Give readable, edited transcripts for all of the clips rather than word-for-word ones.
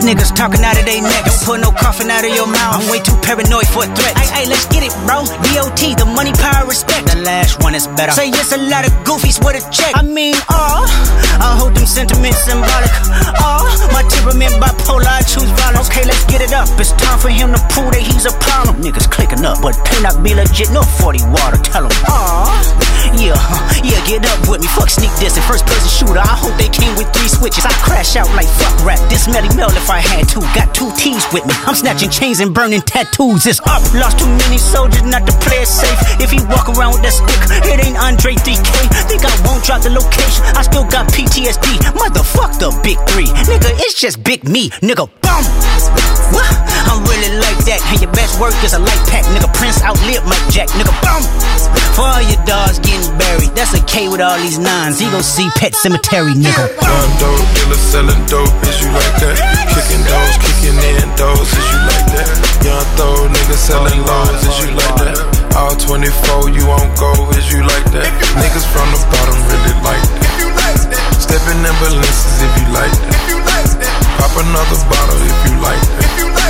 niggas talking out of their neck. Don't put no coffin out of your mouth. I'm way too paranoid for a threat. Hey, let's get it, bro. DOT, the money, power, respect. The last one is better. Say yes, a lot of goofies with a check. I mean, I hold them sentiments symbolic. My temperament bipolar, I choose violence. Okay, let's get it up. It's time for him to prove that he's a problem. Niggas clicking up, but pay not be legit. No 40 water, tell him. Yeah, get up with me. Fuck sneak diss and first person shooter. I hope they came with 3 switches. I crash out like fuck rap. This Melly Mel if I had to. Got 2 T's with me. I'm snatching chains and burning tattoos. It's up. Lost too many soldiers not to play it safe. If he walk around with that stick, it ain't Andre 3K. Think I won't drop the location. I still got PTSD. Motherfuck the big 3. Nigga, it's just big me. Nigga, bum. What? I'm really like that. And your best work is a light pack. Nigga, Prince outlived Mike Jack. Nigga, bum. For all your dogs getting buried. That's a K with all these 9s. He gon' see Pet Cemetery, nigga. Young dope dealer selling dope. Is you like that? Kicking doors, kicking in doors. Is you like that? Young throw nigga selling lows. Is you like that? All 24 you won't go. Is you like that? Niggas from the bottom really like that. Stepping in balances if you like that. Pop another bottle if you like that.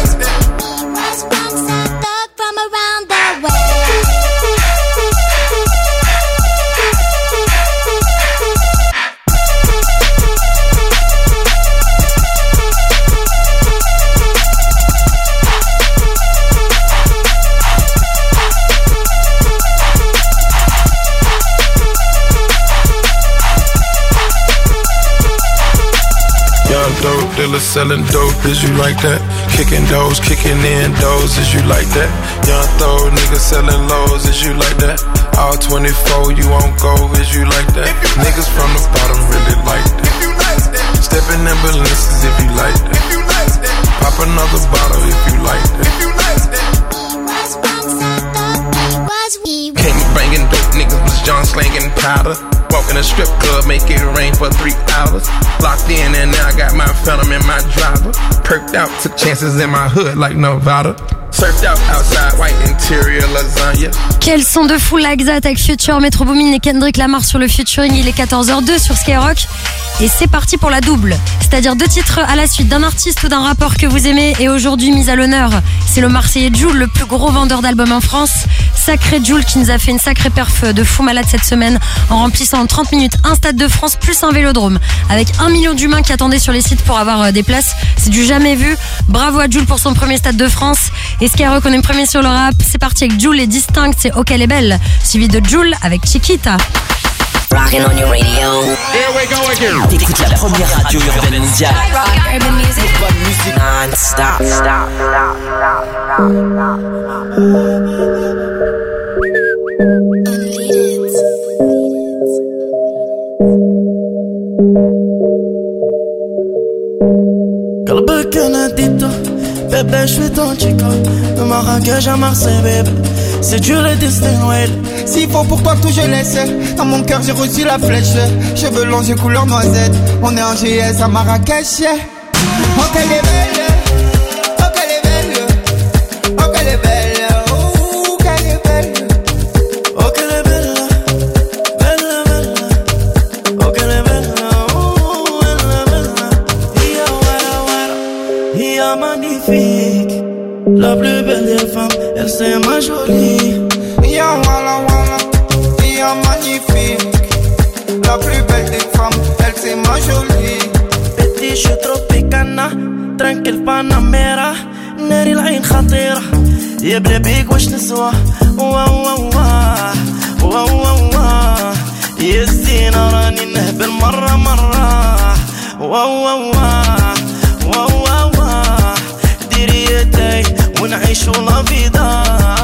From around the way. Dope dealer selling dope, is you like that? Kicking doors, kicking in doors, is you like that? Young throw niggas selling lows, is you like that? All 24 you won't go, is you like that? Niggas from the bottom really like that. Stepping in balances if you like that. Pop another bottle if you like that. Came banging dope, niggas was John slanging powder. Walk in a strip club, make it rain for 3 hours. Locked in and now I got my phantom in my driver. Perked out, took chances in my hood like Nevada. Surfed out outside, white interior lasagna. Quel son de fou, Laxat avec Future, Metro Boomin et Kendrick Lamar sur le featuring. Il est 14h02 sur Skyrock. Et c'est parti pour la double. C'est-à-dire 2 titres à la suite d'un artiste ou d'un rappeur que vous aimez. Et aujourd'hui, mise à l'honneur, c'est le Marseillais Jul, le plus gros vendeur d'albums en France. Sacré Jul qui nous a fait une sacrée perf de fou malade cette semaine en remplissant en 30 minutes un stade de France plus un vélodrome. Avec 1 million d'humains qui attendaient sur les sites pour avoir des places. C'est du jamais vu. Bravo à Jul pour son premier stade de France. Et Skyrock, on est premier sur le rap. C'est parti avec Jul et Distinct, c'est OK les belles. Suivi de Jul avec Chiquita. Rockin' on your radio. Here we go again. T'écoutes la première radio urbaine mondiale. Rock urban music. Bonne musique non-stop. قلبك انا ديته bébé je suis ton chico de Marrakech à Marseille bébé c'est dur le destin ouais. S'il faut pour toi tout je laisse. Dans mon cœur j'ai reçu la flèche. Cheveux longs j'ai couleur noisette. On est en GS à Marrakech. Oh qu'elle est belle. Oh qu'elle est belle. Oh qu'elle est belle. Oh qu'elle est belle. Oh qu'elle est belle. Belle belle. Oh qu'elle est belle. Oh belle belle. Ia wara wara. Ia magnifique. La plus belle des femmes. Elle c'est ma jolie. Ia wala wala. Ia magnifique. La plus belle des femmes. Elle c'est ma jolie. بدي شو تروبيكانا ترانكل باناميرا ناري العين خطيرة يبلى بيك واش نسوى واو واو واو واو واو يا زينة راني نهبل مرة مرة واو واو واو واو ديري يدي ونعيشو لا فيدا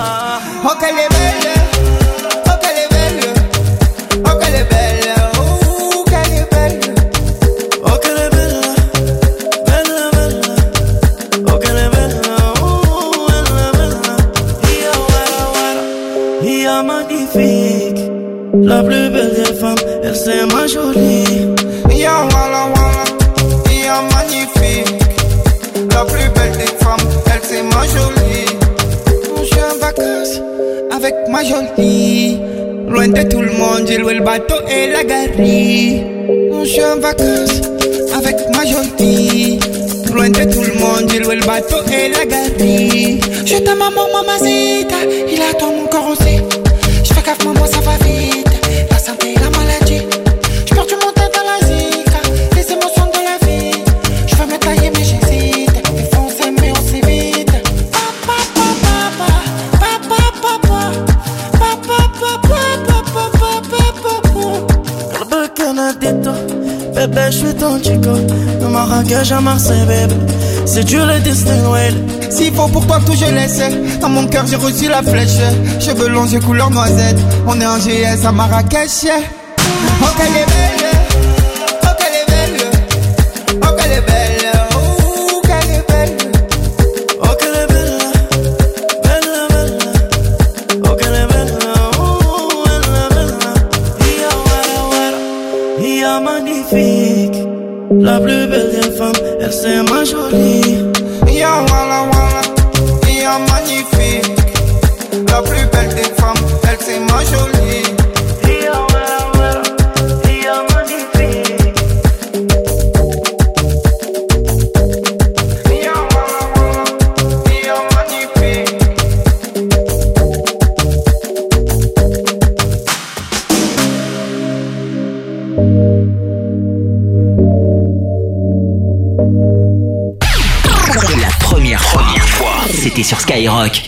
La plus belle des femmes, elle c'est ma jolie. Ya wala wala, ya magnifique. La plus belle des femmes, elle c'est ma jolie. Je suis en vacances avec ma jolie. Loin de tout le monde, j'ai loué le bateau et la galerie. Je suis en vacances avec ma jolie. Loin de tout le monde. dit louer le bateau et la galerie. Je t'aime amour mamacita, il attend mon corps aussi. Je fais gaffe maman ça va vite, la santé et la maladie. Je perds du mon temps dans la zika, les émotions de la vie. Je veux me tailler mais j'hésite, des fois on s'aime mais on s'évite. Bébé, je suis ton chico, de Marrakech à Marseille, bébé. C'est dur le destin, ouais. S'il faut pour toi tout je laisse. Dans mon cœur j'ai reçu la flèche. Cheveux longs, j'ai couleur noisette. On est en GS à Marrakech. Oh qu'elle est belle, oh qu'elle est belle, oh qu'elle est belle, oh qu'elle est belle, oh qu'elle est belle, belle, belle, oh qu'elle est belle, oh belle, belle. Ia magnifique, la plus belle des femmes, elle c'est ma jolie. Ia wala wala, ia magnifique, la plus belle des femmes, elle c'est ma jolie. Ia wala wala, ia magnifique. Ia wala wala, ia magnifique. La première fois, c'était sur Skyrock.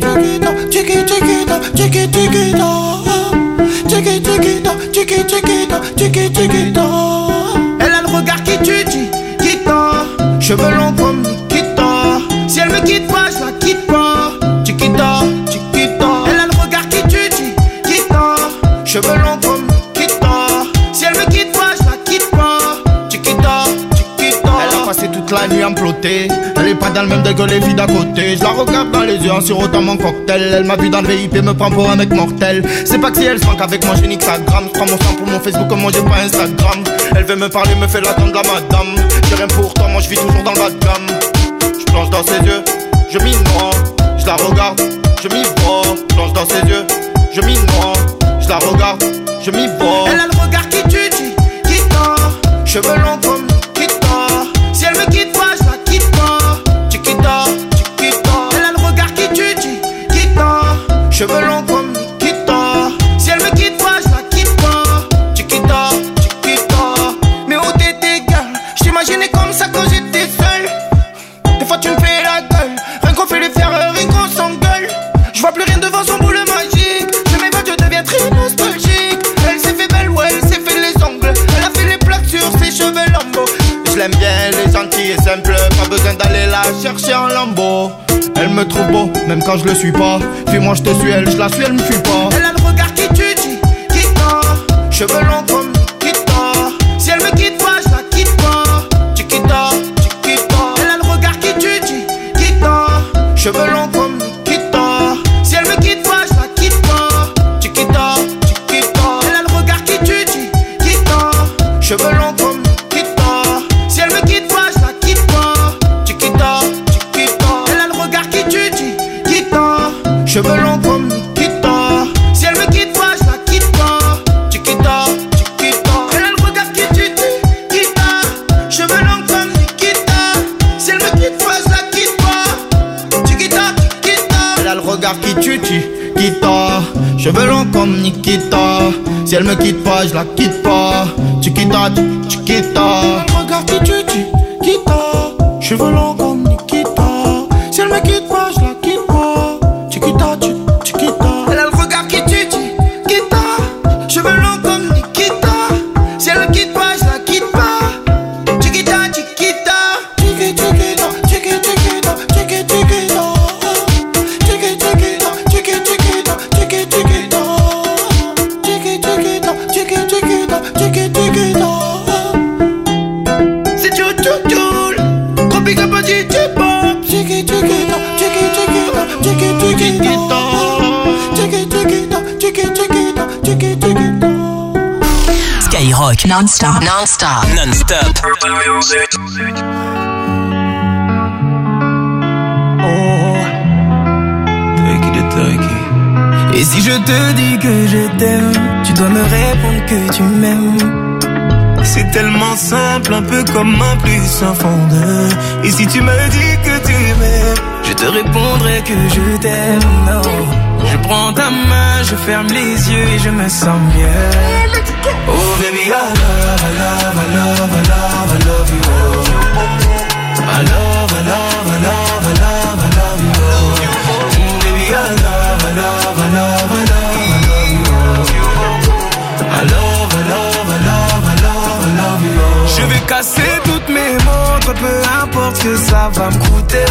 Elle a le regard qui tue, Chiquita. Cheveux longs comme Nikita. Si elle me quitte pas, je la quitte pas. Chiquita, Chiquita. Elle a le regard qui tue, Chiquita. Cheveux longs comme Nikita. Si elle me quitte pas, je la quitte pas. Chiquita, Chiquita. Elle a passé toute la nuit à me plotter. Elle est pas dans le même degré que les filles d'à côté. Je la regarde dans les yeux en sirotant mon cocktail. Elle m'a vu dans le VIP et me prend pour un mec mortel. C'est pas que si elle se manque avec moi, j'ai nique sa gramme. Je prends mon sang pour mon Facebook comme moi j'ai pas Instagram. Elle veut me parler, me fait l'attendre la madame. J'ai rien pour toi, moi je vis toujours dans le bas de gamme. Je plonge dans ses yeux, je m'y noie. Je la regarde, je m'y vois. Je plonge dans ses yeux, je m'y noie. Je la regarde, je m'y vois. Elle a le regard qui tue, Chiquita. Cheveux longs comme Nikita. Si elle me quitte pas, je la quitte pas. Chiquita, Chiquita. Elle a le regard qui tue, Chiquita. Cheveux longs comme Nikita. Si elle me quitte pas, je la quitte pas. Chiquita, Chiquita. Mais où t'étais, girl? J'imaginais comme ça quand j'étais seul. Des fois tu me fais la gueule. Rien qu'on fait les faire, rien qu'on s'engueule. Je vois plus rien devant son boule magique. Je m'évade, je deviens très nostalgique. Elle s'est fait belle, ouais, elle s'est fait les ongles. Elle a fait les plaques sur ses cheveux lambeaux. Je l'aime bien, elle est gentille et simple. Pas besoin d'aller la chercher en lambeau. Elle me trouve beau, même quand je le suis pas. Fuis-moi, je te suis, elle, je la suis, elle me fuit pas. Elle a le regard qui tue, Chiquita. Cheveux longs comme Nikita. Si elle me quitte pas, je la quitte pas. Chiquita, Chiquita. Elle a le regard qui tue, Chiquita. Cheveux longs comme Nikita. Si elle me quitte pas, je la quitte pas. Chiquita, Chiquita. Elle a le regard qui tue, Chiquita. Cheveux longs comme Nikita. Si elle me quitte pas, je la quitte pas. Chiquita, Chiquita. Elle a le regard qui tue, Chiquita. Cheveux longs comme Nikita. Si elle me quitte pas, je la quitte pas. Chiquita, Chiquita. Elle a le regard qui tue, Chiquita. Cheveux longs comme Nikita. Si elle me quitte pas, je la quitte pas. Chiquita, Chiquita. Elle a le regard qui tue, Chiquita. Cheveux longs comme Nikita. Si elle me quitte pas, je la quitte pas. Chiquita, Chiquita. Elle a le regard qui tue, Chiquita. Cheveux longs comme Nikita. Si elle me quitte pas, je la quitte pas. Chiquita, Chiquita. Elle a le regard qui tue, Chiquita. Cheveux longs comme Nikita. Si elle me quitte pas, je la quitte pas. Chiquita, Chiquita. Chiquita, Chiquita, Chiquita, Chiquita. Chiquita, Chiquita, Chiquita, Chiquita. Chiquita, Chiquita, Chiquita, Chiquita. C'est tout, tout, tout. Gros big up à DJ Bob. Chiquita, Chiquita, Chiquita, Chiquita, Chiquita. Chiquita, Chiquita, Chiquita, Chiquita. Skyrock non-stop. Non-stop. Non-stop. Et si je te dis que je t'aime, tu dois me répondre que tu m'aimes. C'est tellement simple, un peu comme un plus un fond de. Et si tu me dis que tu m'aimes, je te répondrai que je t'aime. Non, je prends ta main, je ferme les yeux et je me sens mieux. Oh baby, I love, I love, I love, I love, I love you. I love, I love, I love, I love, I love you. Baby, I love, I love, I love, I love, I love you. I love, I love, I love, I love, I love you. Je vais casser toutes mes montres, peu importe ce que ça va me coûter.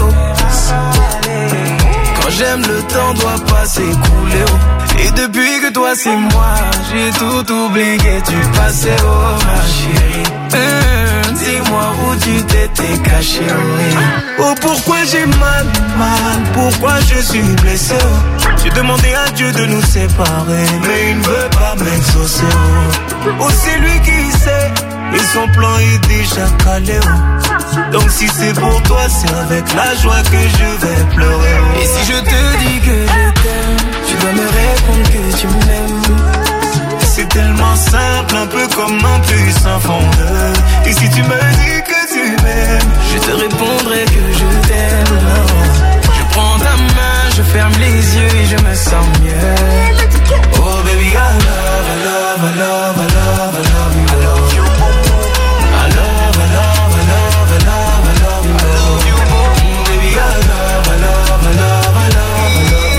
Quand j'aime, le temps doit pas s'écouler. Et depuis que toi c'est moi, j'ai tout oublié, tu passais, oh ma chérie. Dis-moi où tu t'étais caché, oh pourquoi j'ai mal, pourquoi je suis blessé, oh. J'ai demandé à Dieu de nous séparer, mais il ne veut pas m'exaucer, oh c'est lui qui sait, et son plan est déjà calé, oh. Donc si c'est pour toi, c'est avec la joie que je vais pleurer, oh. Et si je te dis que je t'aime, tu dois me répondre que tu m'aimes. C'est tellement simple, un peu comme un plus un fondeur. Et si tu me dis que tu m'aimes, je te répondrai que je t'aime. Je prends ta main, je ferme les yeux et je me sens mieux. Oh baby, I love, I love, I love, I love, I love you. I love you. I love, I love, I love, I love, I love you. I love you. Baby, I love, I love, I love, I love, I love you.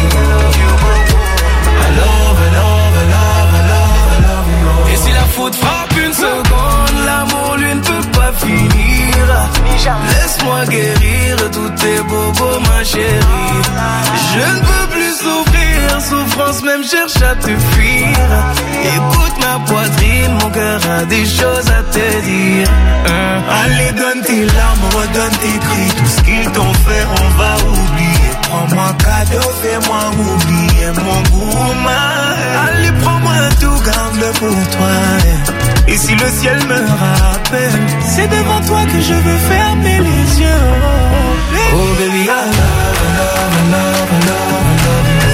Et si la faute frappe une seconde, l'amour lui ne peut pas finir. Laisse-moi guérir tous tes bobos, ma chérie. Je ne peux plus souffrir, souffrance même cherche à te fuir. Écoute ma poitrine, mon cœur a des choses à te dire. Allez, donne tes larmes, redonne tes cris. Tout ce qu'ils t'ont fait, on va oublier. Prends-moi cadeau, fais-moi oublier mon goût. Allez, prends-moi tout, garde-le pour toi. Et si le ciel me rappelle, c'est devant toi que je veux fermer les yeux. Oh baby, I love, I love, I love, I love, I love you.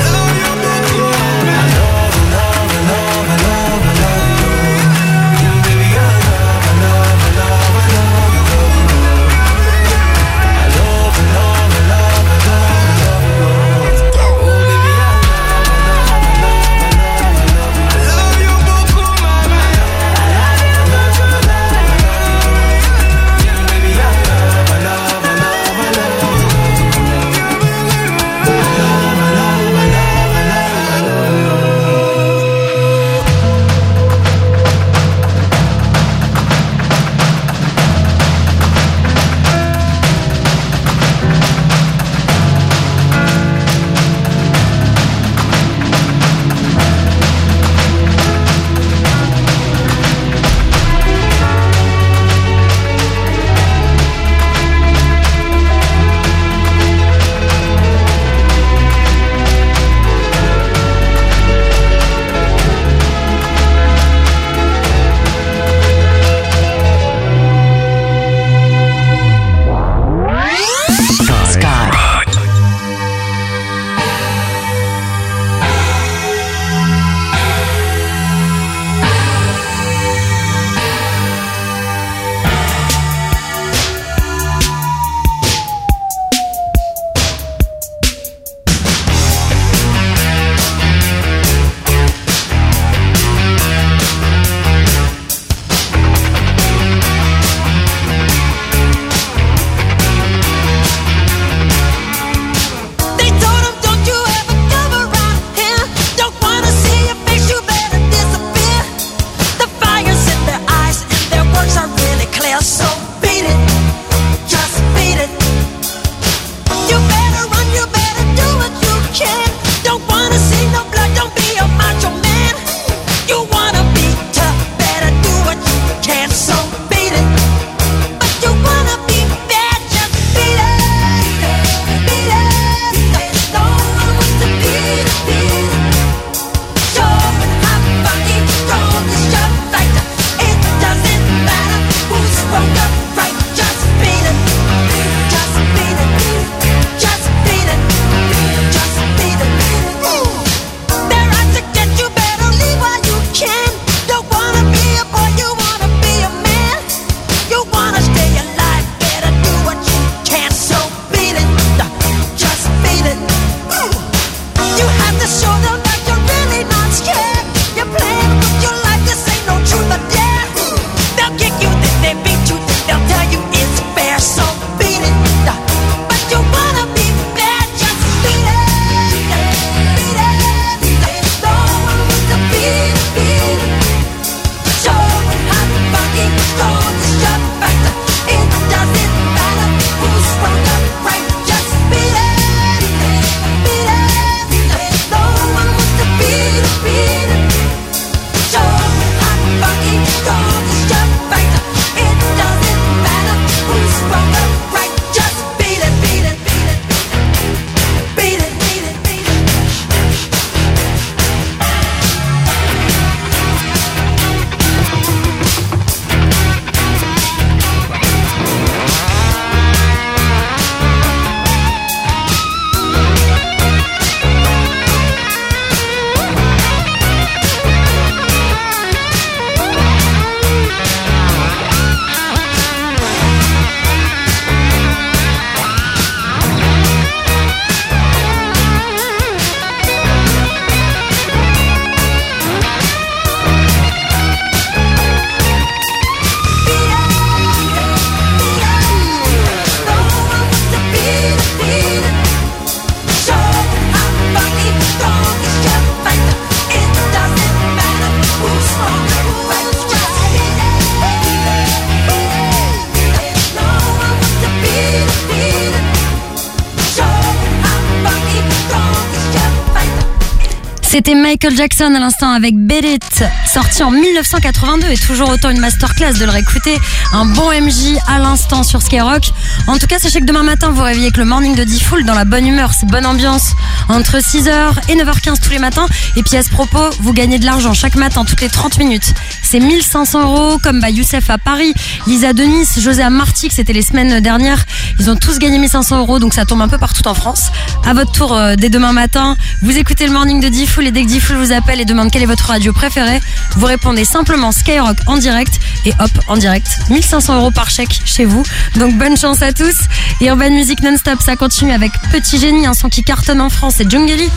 C'était Michael Jackson à l'instant avec Beat It, sorti en 1982 et toujours autant une masterclass de le réécouter. Un bon MJ à l'instant sur Skyrock. En tout cas, sachez que demain matin, vous réveillez avec le morning de D-Fool dans la bonne humeur, c'est bonne ambiance entre 6h et 9h15 tous les matins. Et puis à ce propos, vous gagnez de l'argent chaque matin, toutes les 30 minutes. C'est 1500 € comme Youssef à Paris, Lisa de Nice, José à Martigues, c'était les semaines dernières. Ils ont tous gagné 1500 €, donc ça tombe un peu partout en France. À votre tour dès demain matin, vous écoutez le morning de D-Fool et dès que D-Fool vous appelle et demande quelle est votre radio préférée, vous répondez simplement Skyrock en direct et hop, en direct. 1500 € par chèque chez vous. Donc bonne chance à tous. Et Urban Music non-stop, ça continue avec Petit Génie, un son qui cartonne en France, c'est Djungeli.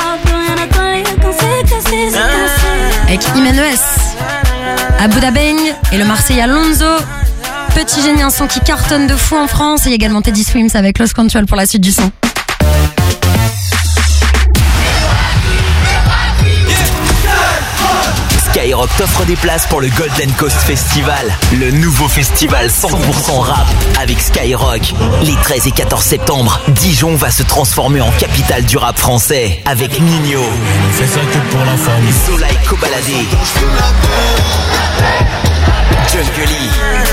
Avec Imenes, Abu Dhabi et le Marseillais Alonso. Petit Génie, un son qui cartonne de fou en France. Et il y a également Teddy Swims avec Lost Control pour la suite du son. Skyrock t'offre des places pour le Golden Coast Festival, le nouveau festival 100% rap avec Skyrock. Les 13 et 14 septembre, Dijon va se transformer en capitale du rap français avec Nino, Zola et Kobalade, Djungeli,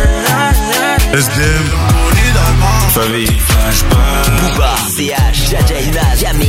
SDM, Favi, Booba, CH, Jaja Inaz, Yamé,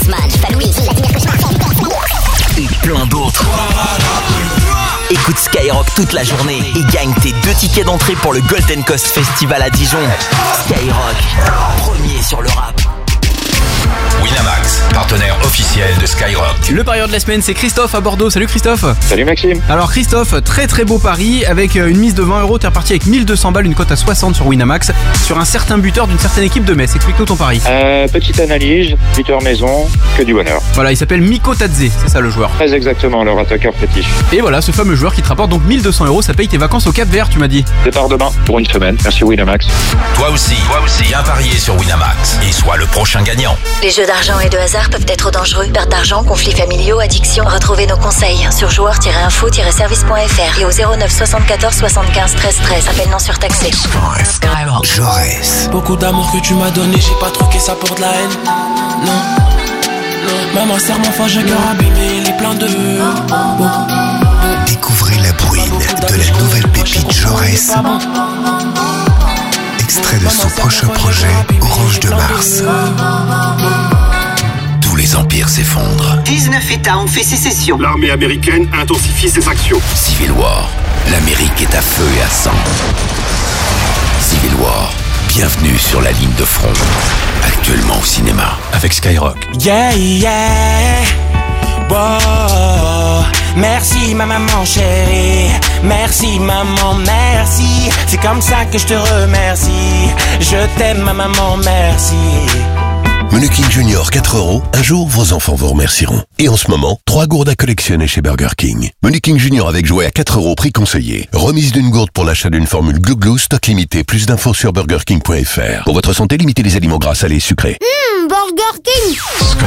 et plein d'autres. Écoute Skyrock toute la journée et gagne tes 2 tickets d'entrée pour le Golden Coast Festival à Dijon. Skyrock, premier sur le rap. Winamax, partenaire officiel de Skyrock. Le parieur de la semaine, c'est Christophe à Bordeaux. Salut Christophe. Salut Maxime. Alors Christophe, très très beau pari avec une mise de 20 €. T'es reparti avec 1200 balles, une cote à 60 sur Winamax, sur un certain buteur d'une certaine équipe de Metz. Explique-nous ton pari. Petite analyse, buteur maison, que du bonheur. Voilà, il s'appelle Miko Tadze, c'est ça le joueur. Très exactement, leur attaqueur fétiche. Et voilà, ce fameux joueur qui te rapporte donc 1200 €. Ça paye tes vacances au Cap Vert, tu m'as dit. Départ demain pour une semaine. Merci Winamax. Toi aussi, viens parier sur Winamax et sois le prochain gagnant. Les jeux d'argent et de hasard peuvent être dangereux. Perte d'argent, conflits familiaux, addiction. Retrouvez nos conseils sur joueurs-info-service.fr et au 09 74 75 13 13. Appel non surtaxé. Skyrock. Jaurès. Beaucoup d'amour que tu m'as donné, j'ai pas troqué ça pour de la haine. Non. Maman, serre-moi fort, j'ai cœur abîmé, il est plein de... Découvrez la bruine de la nouvelle pépite Jaurès. Extrait de son prochain projet, Orange de Mars. Tous les empires s'effondrent. 19 États ont fait sécession. L'armée américaine intensifie ses actions. Civil War, l'Amérique est à feu et à sang. Civil War, bienvenue sur la ligne de front. Actuellement au cinéma, avec Skyrock. Yeah, yeah. Wow. Merci ma maman chérie. Merci maman, merci. C'est comme ça que je te remercie. Je t'aime ma maman, merci. Menu King Junior 4 €. Un jour, vos enfants vous remercieront. Et en ce moment, 3 gourdes à collectionner chez Burger King. Menu King Junior avec jouet à 4 €, prix conseillé. Remise d'une gourde pour l'achat d'une formule Glou Glou, stock limité. Plus d'infos sur burgerking.fr. Pour votre santé, limitez les aliments gras, salés et sucrés. Burger King.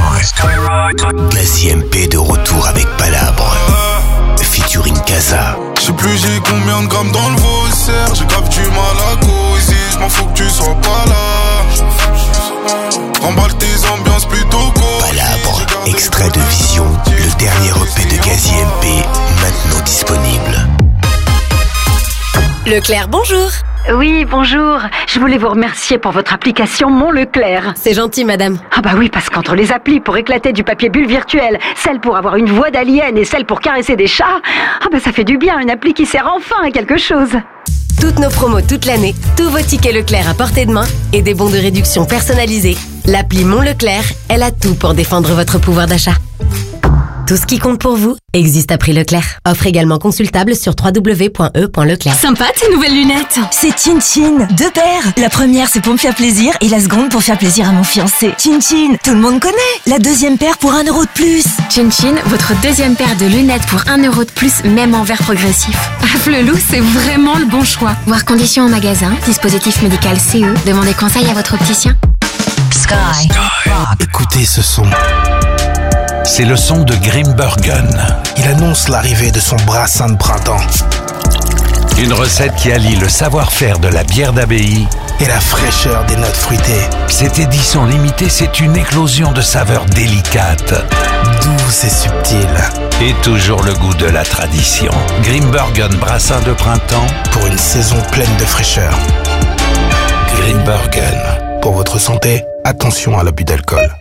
Gazi MP de retour avec Palabre. Featuring Casa. Je sais plus j'ai combien de grammes dans le Vaussaire. J'ai grave du mal à causer. Je m'en fous que tu sois pas là. Remballe tes ambiances plutôt cool. Palabre, extrait de Vision, le dernier EP de Gazi MP, maintenant disponible. Leclerc, bonjour. Oui, bonjour. Je voulais vous remercier pour votre application Mon Leclerc. C'est gentil, madame. Ah bah oui, parce qu'entre les applis pour éclater du papier bulle virtuel, celle pour avoir une voix d'alien et celle pour caresser des chats, ah bah ça fait du bien, une appli qui sert enfin à quelque chose. Toutes nos promos toute l'année, tous vos tickets Leclerc à portée de main et des bons de réduction personnalisés. L'appli Mon Leclerc, elle a tout pour défendre votre pouvoir d'achat. Tout ce qui compte pour vous existe à prix Leclerc. Offre également consultable sur www.e.leclerc. Sympa tes nouvelles lunettes. C'est Chin Chin, 2 paires. La première c'est pour me faire plaisir et la seconde pour faire plaisir à mon fiancé. Chin Chin, tout le monde connaît. La deuxième paire pour 1 € de plus. Chin Chin, votre deuxième paire de lunettes pour 1 € de plus, même en verre progressif. Ah, Flelou, c'est vraiment le bon choix. Voir conditions en magasin, dispositif médical CE. Demandez conseil à votre opticien. Sky. Écoutez ce son. C'est le son de Grimbergen. Il annonce l'arrivée de son brassin de printemps. Une recette qui allie le savoir-faire de la bière d'abbaye et la fraîcheur des notes fruitées. Cette édition limitée, c'est une éclosion de saveurs délicates, douces et subtiles. Et toujours le goût de la tradition. Grimbergen Brassin de printemps pour une saison pleine de fraîcheur. Grimbergen. Pour votre santé, attention à l'abus d'alcool.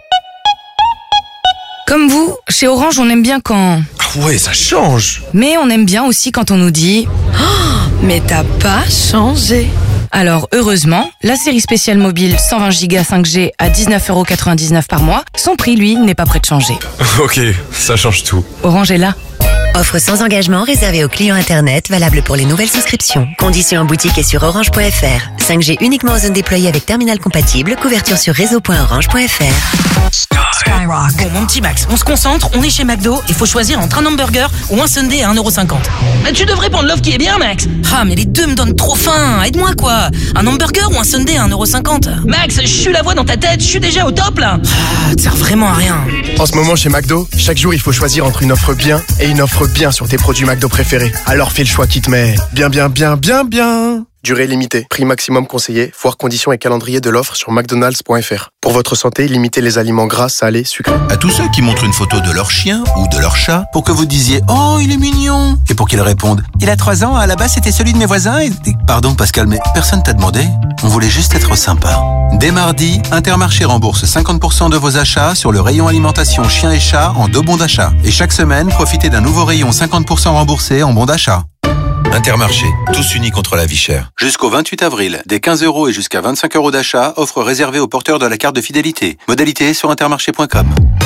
Comme vous, chez Orange, on aime bien quand... Ah ouais, ça change. Mais on aime bien aussi quand on nous dit... Oh, mais t'as pas changé. Alors, heureusement, la série spéciale mobile 120 Go 5G à 19,99€ par mois, son prix, lui, n'est pas prêt de changer. Ok, ça change tout. Orange est là. Offre sans engagement réservée aux clients Internet, valable pour les nouvelles souscriptions. Conditions en boutique et sur orange.fr. 5G uniquement aux zones déployées avec terminal compatible. Couverture sur réseau.orange.fr. Skyrock. Bon, mon petit Max, on se concentre, on est chez McDo, il faut choisir entre un hamburger ou un sundae à 1,50€. Mais tu devrais prendre l'offre qui est bien, Max. Ah, mais les deux me donnent trop faim, aide-moi quoi. Un hamburger ou un sundae à 1,50€. Max, je suis la voix dans ta tête, je suis déjà au top là. Ah, ça sert vraiment à rien. En ce moment chez McDo, chaque jour il faut choisir entre une offre bien et une offre bien sur tes produits McDo préférés. Alors fais le choix qui te met bien. Durée limitée, prix maximum conseillé, voir conditions et calendrier de l'offre sur mcdonalds.fr. Pour votre santé, limitez les aliments gras, salés, sucrés. À tous ceux qui montrent une photo de leur chien ou de leur chat pour que vous disiez « Oh, il est mignon !» et pour qu'ils répondent « Il a 3 ans, à la base c'était celui de mes voisins et... » Pardon Pascal, mais personne t'a demandé. On voulait juste être sympa. Dès mardi, Intermarché rembourse 50% de vos achats sur le rayon alimentation chien et chat en 2 bons d'achat. Et chaque semaine, profitez d'un nouveau rayon 50% remboursé en bons d'achat. Intermarché, tous unis contre la vie chère. Jusqu'au 28 avril, des 15€ et jusqu'à 25€ d'achat, offre réservée aux porteurs de la carte de fidélité. Modalité sur intermarché.com.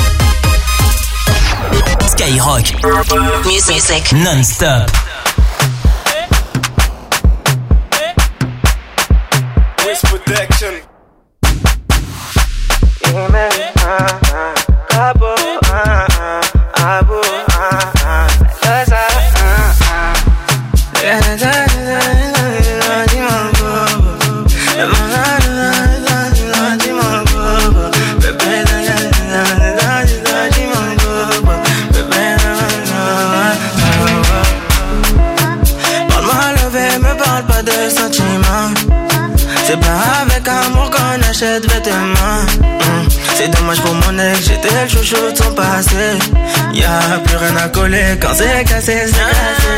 Skyrock. Music non-stop. C'est pas avec amour qu'on achète vêtements. C'est dommage pour mon ex, j'étais le chouchou de son passé. Y'a plus rien à coller quand c'est cassé, c'est cassé.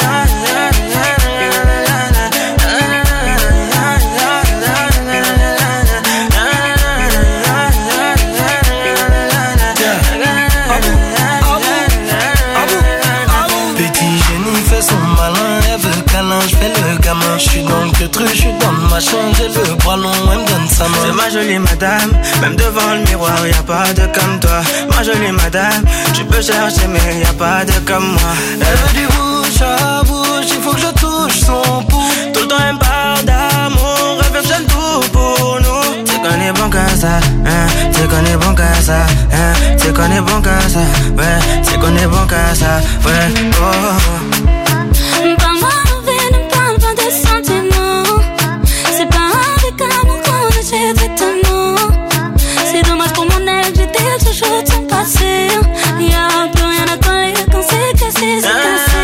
J'suis dans le que j'suis dans le machin, j'ai le bras long, elle me donne sa main. C'est ma jolie madame, même devant le miroir, y'a pas de comme toi. Ma jolie madame, tu peux chercher mais y'a pas de comme moi. Elle veut du bouche à bouche, il faut que je touche son pouls. Tout le temps elle me parle d'amour, elle fait tout pour nous. Tu connais bon qu'à ça, hein, tu connais bon qu'à ça, hein, tu connais bon qu'à ça, ouais, tu connais bon qu'à ça, ouais, oh. C'est dommage pour mon ex, j'étais le chouchou de son passé. Y'a plus rien à coller quand c'est cassé, c'est cassé.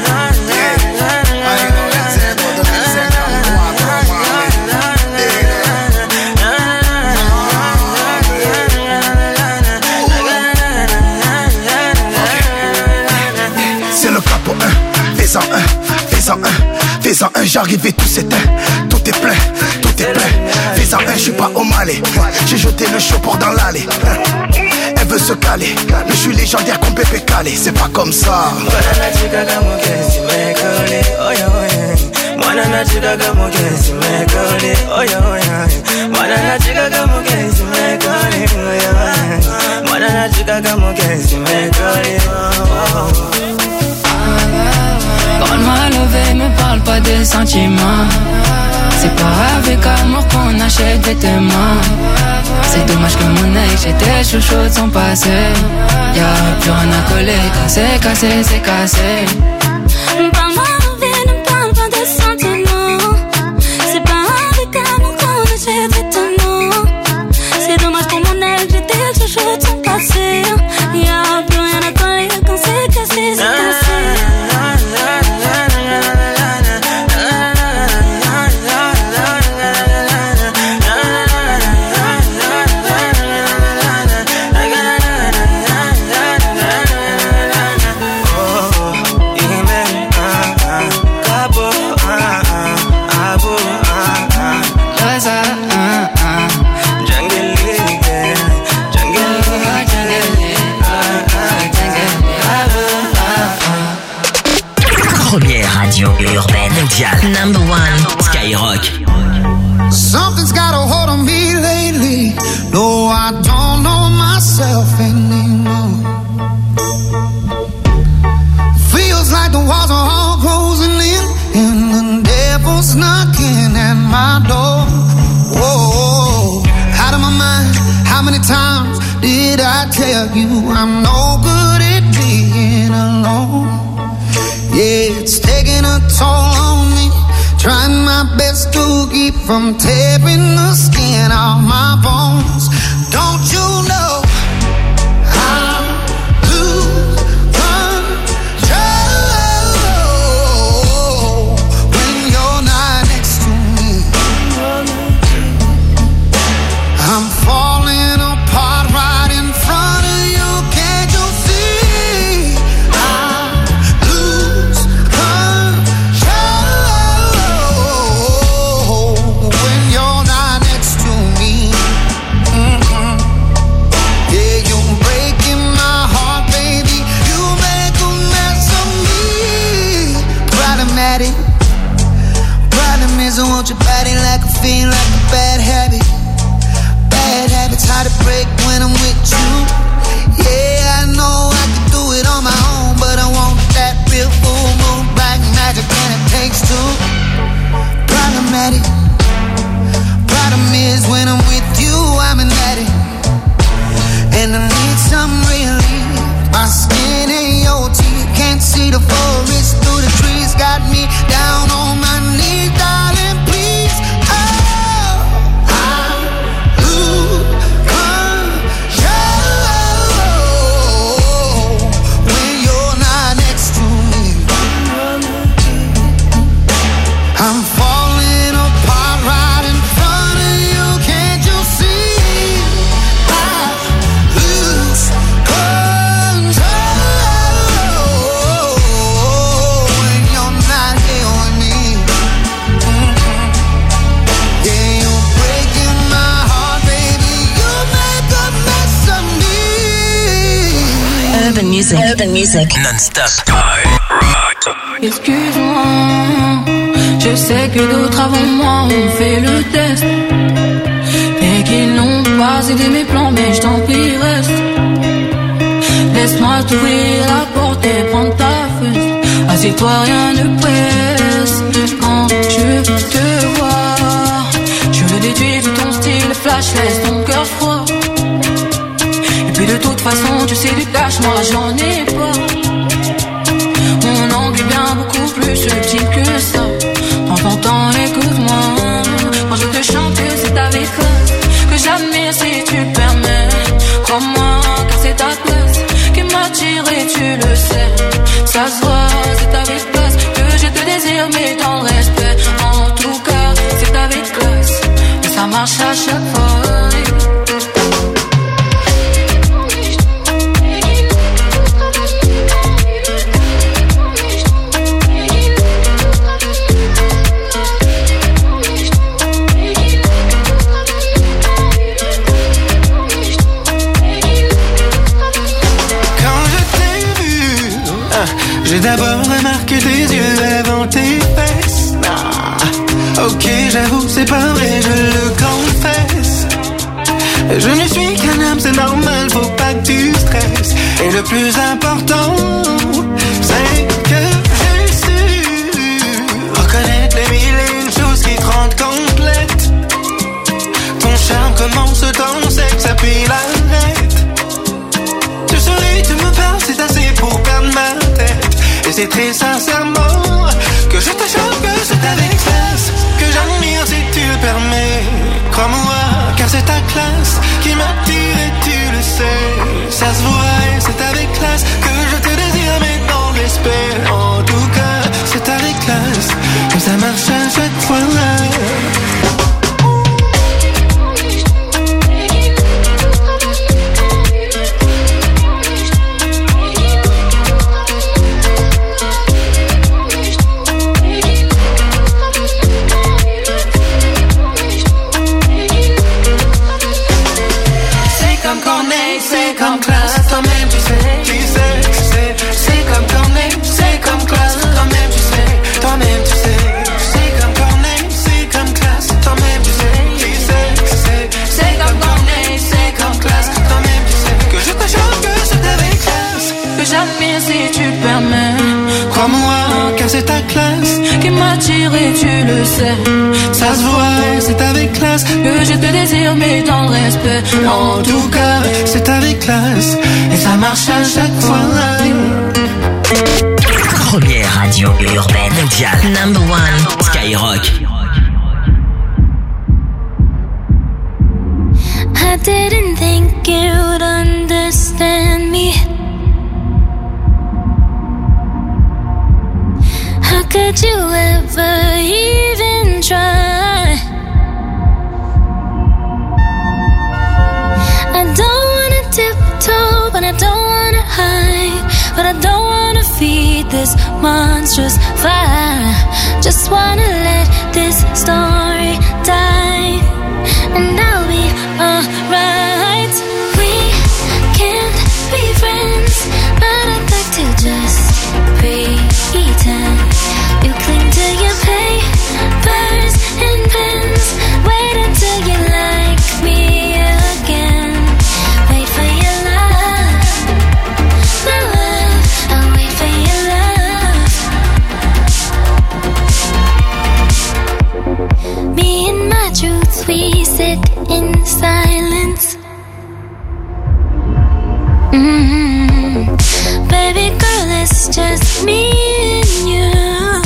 C'est le capo 1, fais-en un, fais-en un, fais-en un, j'arrive et tout s'éteint. Tout est plein, tout est plein. Fais-en un, j'suis pas au Malais. J'ai jeté le chaud dans l'allée. Elle veut se caler, mais j'suis légendaire comme Pépé Calé. C'est pas comme ça. Parle-moi levé, me parle pas de sentiments. C'est pas avec amour qu'on achète vêtements. C'est dommage que mon ex, j'étais chouchou de son passé. Y'a plus rien à coller quand c'est cassé, c'est cassé. Parle-moi levé, ne parle pas de sentiments. C'est pas avec amour qu'on achète vêtements. C'est dommage pour mon ex, j'étais le chouchou de son passé. Y'a plus rien à coller quand c'est cassé, c'est cassé. radio urbaine mondiale. Number 1, Skyrock. Something's got a hold on me lately. No, I don't know myself anymore. Feels like the walls are all closing in, and the devil's knocking at my door. Whoa, out of my mind. How many times did I tell you I'm no good at being alone? Yeah, it's taking a toll on me. Trying my best to keep from tearing the skin off my bones. Don't you know I lose control when you're not next to me? I'm falling apart right in front of you. Can't you see? I lose control when you're not next to me. Yeah, you're breaking my heart, baby. You make a mess of me. Problematic. Problem is I want your body like I feel like a bad habit. Bad habits hard to break when I'm with you. Yeah, I know I can do it on my own, but I want that real full moon black magic, and it takes two. Problematic. Problem is when I'm with you, I'm an addict, and I need some relief. My skin ain't your teeth, can't see the forest through the trees. Got me down on my knees, darling, please. Oh, I lose control when you're not next to me. I'm falling apart right in front of you. Can't you see? I lose control when you're not here with me. Yeah, you're breaking my heart, baby. You make a mess of me. Urban music, non-stop. Excuse-moi, je sais que d'autres avant moi ont fait le test et qu'ils n'ont pas aidé mes plans, mais je t'en prie reste. Laisse-moi t'ouvrir la porte et prendre ta fesse. Assieds-toi, rien ne presse. Quand je te vois, je le déduis de ton style flash, laisse ton cœur froid. Et puis de toute façon, tu sais du cash, moi j'en ai pas. Mon angle est bien beaucoup plus subtil que ça. Prends ton temps, écoute-moi. Quand je te chante, c'est avec classe que j'admire si tu le permets. Crois-moi, car c'est ta classe qui m'attire et tu le sais. Ça se voit, c'est avec classe que je te désire, mais dans le respect. En tout cas, c'est avec classe et ça marche à chaque fois. J'ai d'abord remarqué tes yeux avant tes fesses. Ok, j'avoue, c'est pas vrai, je le confesse. Je ne suis qu'un homme, c'est normal, faut pas que tu stresses. Et le plus important, c'est que j'ai su reconnaître les mille et une choses qui te rendent complète. Ton charme commence dans sexe, ça puis l'arrête. Tu souris, tu me parles, c'est assez pour perdre ma tête. Et c'est très sincèrement que je te choque, que c'est avec classe que j'admire si tu le permets. Crois-moi, car c'est ta classe qui m'attire et tu le sais. Ça se voit et c'est avec classe que je te désire, mais dans le respect. En tout cas, c'est avec classe que ça marche à chaque fois. C'est comme classe, toi-même tu sais, c'est comme Corneille, c'est comme classe, toi-même tu sais, et tu le sais. Ça se voit, c'est avec classe que je te désire, mais dans le respect. En tout cas, c'est avec classe et ça marche à chaque fois. Première radio urbaine mondiale. Number one. Skyrock. I didn't think you'd understand me. How could you ever even try? I don't wanna tiptoe, but I don't wanna hide. But I don't wanna feed this monstrous fire. Just wanna let this story die, and I'll be alright. We can't be friends, but I'd like to just pretend. You cling to your papers and pens. Wait until you like me again. Wait for your love, my love. I'll wait for your love. Me and my truth, we sit in silence. Baby girl, it's just me and you.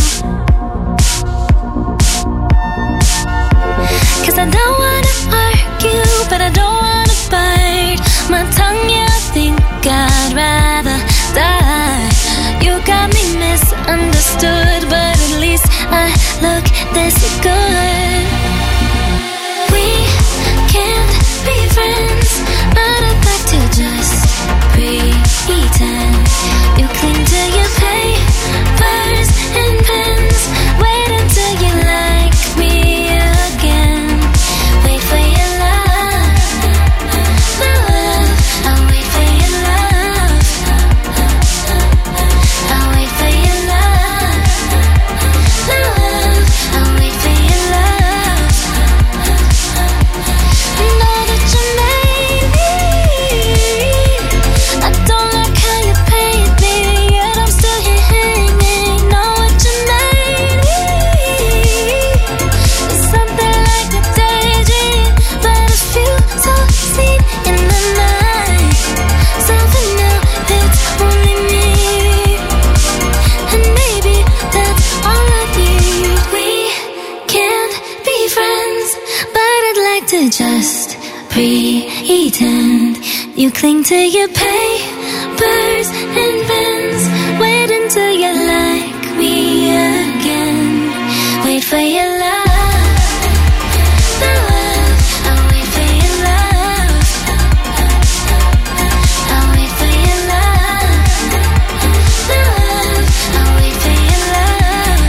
'Cause I don't wanna argue, but I don't wanna bite my tongue, yeah, I think I'd rather die. You got me misunderstood, but at least I look this good. We can't be friends, but I'd like to just pretend. You cling to your papers and pens. Wait until you like me again. Wait for your love, my love. I'll wait for your love. I'll wait for your love, my love. I'll wait for your love. I know that you made me. I don't like how you paint me, yet I'm still here hanging. Know what you made me. It's something like a daydream, but a few so seen in the night. Something new, it's only me, and maybe that's all I need. We can't be friends, but I'd like to just pretend. You cling to your papers and pens. Wait until you like me again. Wait for your love, my love. I'll wait for your love. I'll wait for your love, my love. I'll wait for your love.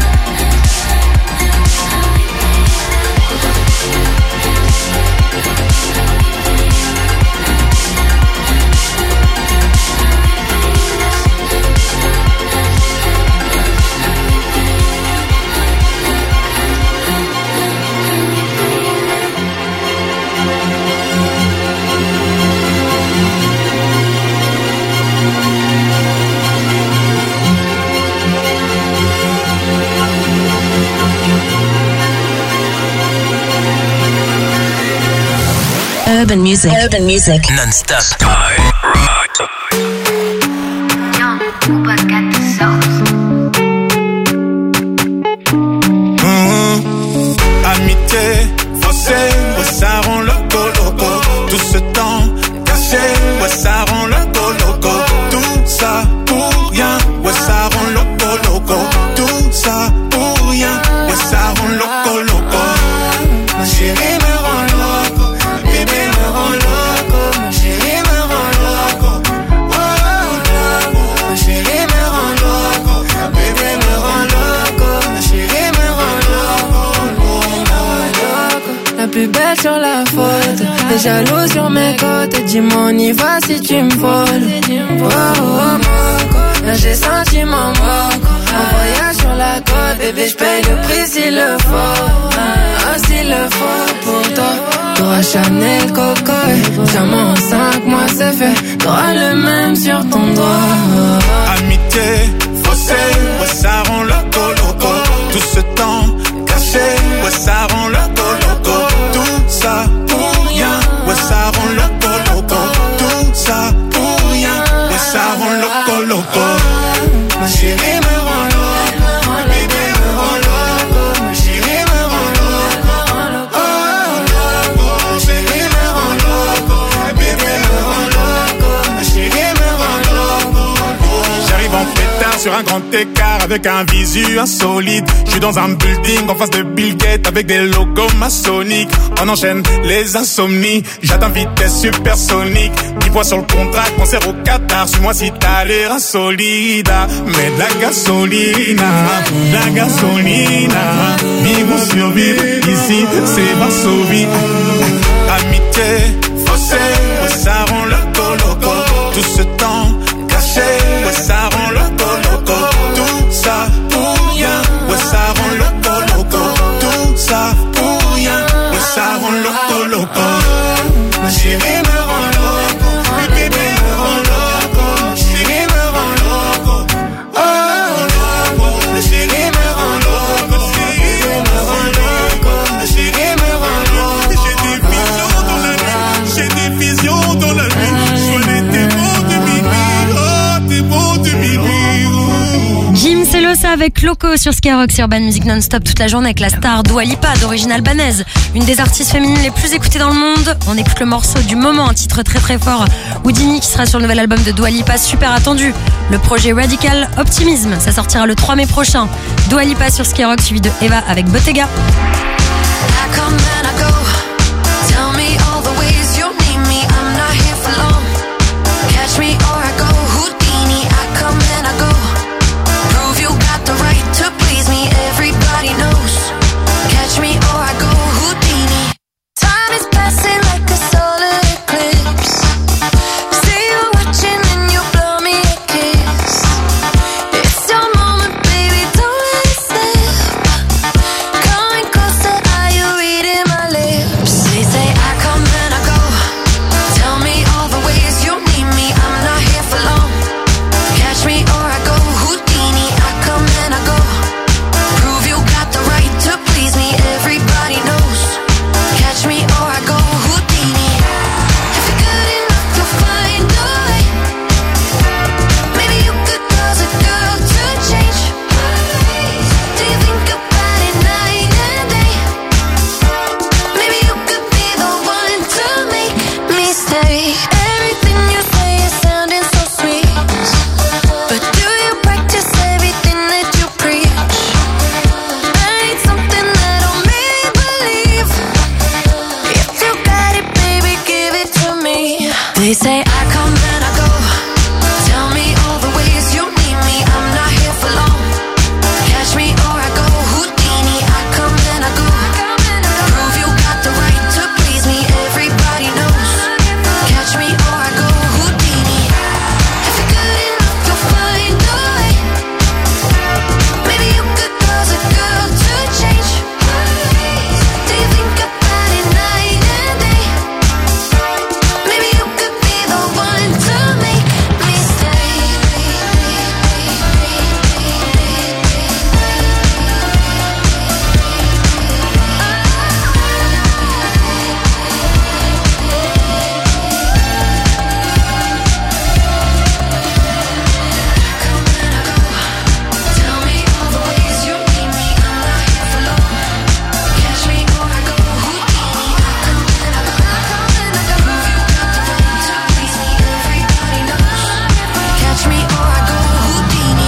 Urban music. Urban music. Non-stop. Amitié, faussé, ouais, ça rend loco, loco. Tout ce temps caché, ouais, ça rend loco, loco. Tout ça pour rien, ouais, ça rend loco, loco. Tout ça pour rien, ouais, ça rend loco, loco. Ma chérie me rend loco, bébé me rend loco. Ma chérie me rend loco, oh, loco. Ma chérie me rend loco, bébé me rend loco. Ma chérie me rend loco. La plus belle sur la photo, t'es jaloux sur mes côtes. Dis-moi on y va si tu me voles. Oh, oh, moco, là j'ai senti mon moco. En voyage sur la côte, bébé j'paye le prix s'il le faut. Ah, s'il le faut pour toi. T'auras Chanel, Coco, diamant en 5 mois c'est fait. T'auras le même sur ton doigt. Amitié, faussé, ouais, ça rend loco, loco. Tout ce temps sur un grand écart avec un visu insolite. Je suis dans un building en face de Bill Gates avec des logos maçonniques. On enchaîne les insomnies, j'atteins vitesse supersonique. 10 points sur le contrat, concert au Qatar. Suis-moi si t'as l'air insolide. Mets de la gasolina, vivons survivre, ici c'est Varsovie. Amitié, faussé, ouais ça rend loco. Tout ce temps caché, ouais ça rend loco. Tout ça pour rien, ouais ça rend loco. Tout ça pour rien, ouais ça rend loco. Ma chérie me rend loco, le bébé me rend loco. Chérie me rend loco, oh loco. La chérie me rend loco, chérie me rend loco. La chérie me rend loco. J'ai des visions dans la nuit, je vois les démons de minuit, oh démons de minuit. Jim Celosa avec Loco sur Skyrock, sur Urban Music non-stop toute la journée avec la star Dua Lipa d'origine albanaise, une des artistes féminines les plus écoutées dans le monde. On écoute le morceau du moment, un titre très très fort, Houdini, qui sera sur le nouvel album de Dua Lipa, super attendu. Le projet Radical Optimism, ça sortira le 3 mai prochain. Dua Lipa sur Skyrock, suivi de Eva avec Bottega. They say I come and I go. Tell me all the ways you need me. I'm not here for long. Catch me or I go Houdini. I come and I go. Prove you got the right to please me. Everybody knows. Catch me or I go Houdini. If you're good enough, you'll find a way. Maybe you could cause a girl to change. Do you think about it night and day? Maybe you could be the one to make me stay. Tell me all the ways you need me. I'm not here for long. Catch me or I go Houdini. I come and I go. Prove you got the right to please me. Everybody knows. Catch me or I go Houdini.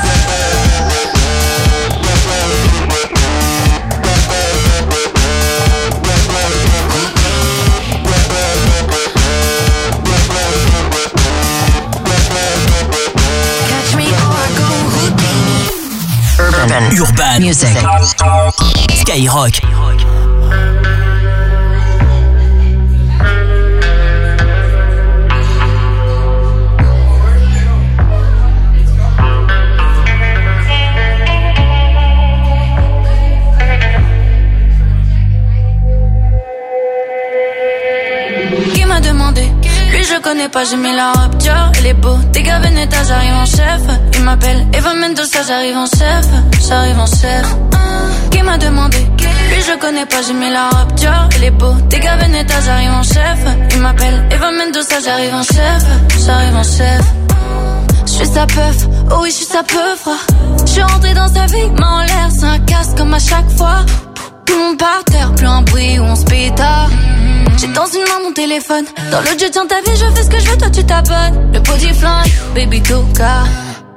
Catch me or I go Houdini. Urban Music. Skyrock. Qui m'a demandé? Lui je connais pas, j'ai mis la robe Dior. Elle est beau, t'es gars Veneta, j'arrive en chef. Il m'appelle Eva Mendoza, j'arrive en chef. J'arrive en chef. Qui m'a demandé? Lui je connais pas, j'ai mis la robe Dior. Elle est beau, t'es gars Veneta, j'arrive en chef. Il m'appelle Eva Mendoza, j'arrive en chef. J'arrive en chef. J'suis sa peuf, oh oui j'suis sa peuf. J'suis rentré dans sa vie, main en l'air, c'est un casse comme à chaque fois. Tout le monde par terre, plus un bruit où on se pétard. J'ai dans une main mon téléphone. Dans l'autre je tiens ta vie, je fais ce que je veux, toi tu t'abonnes. Le body flingue, baby coca.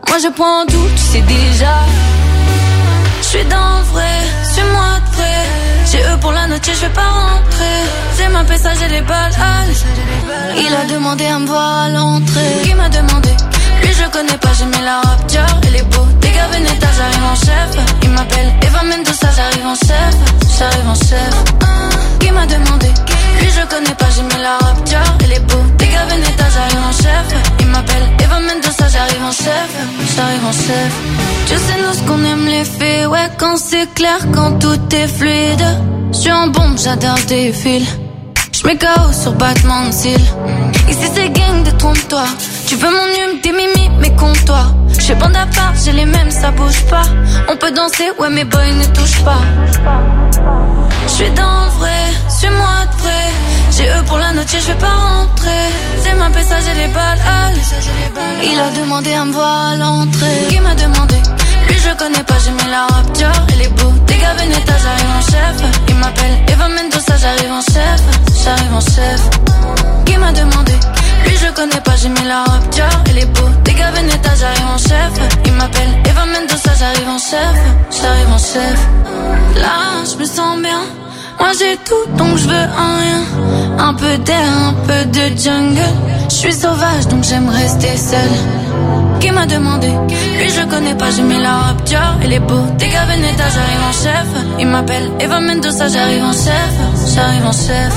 Moi je prends tout, tu sais déjà. Je suis dans le vrai, suis-moi de vrai. J'ai eux pour la note, je vais pas rentrer. J'ai ma PESA, j'ai les balles. Il a demandé à me voir à l'entrée. Qui m'a demandé? Lui je connais pas, j'ai mis la rapture. Il est beau, des gars Veneta, j'arrive en chef. Il m'appelle Eva Mendoza, j'arrive en chef. J'arrive en chef. Qui m'a demandé? Lui je connais pas, j'ai mis la rapture. Il est beau, des gars Veneta, j'arrive en chef. Il m'appelle Eva Mendoza, j'arrive en chef. J'arrive en chef. Tu sais nous ce qu'on aime les faits. Ouais quand c'est clair, quand tout est fluide. J'suis en bombe, j'adore des fils. J'mets KO sur battement de cils. Ici c'est gang de trompe-toi. Tu veux mon hume, tes mimi, mais compte-toi. J'fais bande à part, j'ai les mêmes, ça bouge pas. On peut danser, ouais mes boys ne touchent pas. J'suis dans le vrai, suis-moi de vrai. J'ai eux pour la note, je vais pas rentrer. C'est ma PESA, j'ai les balles. Il a demandé à me voir à l'entrée. Qui m'a demandé? Lui je connais pas, j'ai mis la rapture. Il est beau, des gars Veneta, j'arrive en chef. Il m'appelle Eva Mendoza, j'arrive en chef. J'arrive en chef. Qui m'a demandé? Lui je connais pas, j'ai mis la rapture. Il est beau, des gars Veneta, j'arrive en chef. Il m'appelle Eva Mendoza, j'arrive en chef. J'arrive en chef. Là je me sens bien. Moi j'ai tout donc je veux un rien. Un peu d'air, un peu de jungle. Je suis sauvage donc j'aime rester seule. Qui m'a demandé? Lui je connais pas, j'ai mis la rapture. Il est beau, des gars Veneta, j'arrive en chef. Il m'appelle Eva Mendoza, j'arrive en chef. J'arrive en chef.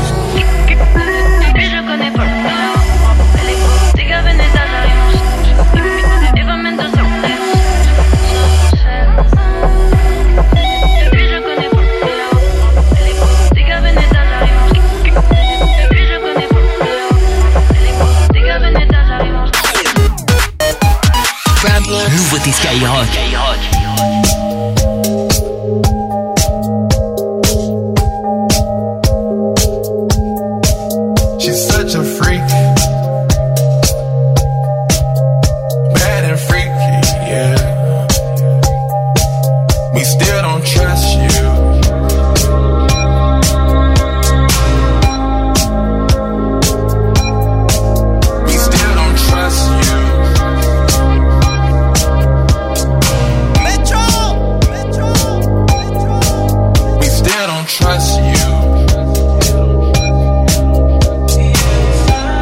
Lui je connais pas. Il est beau, des gars Veneta, j'arrive en chef. Eva Mendoza. Nouveauté Skyrock. She's such a freak, bad and freaky, yeah. We still don't trust you. We still don't trust you. Trust you.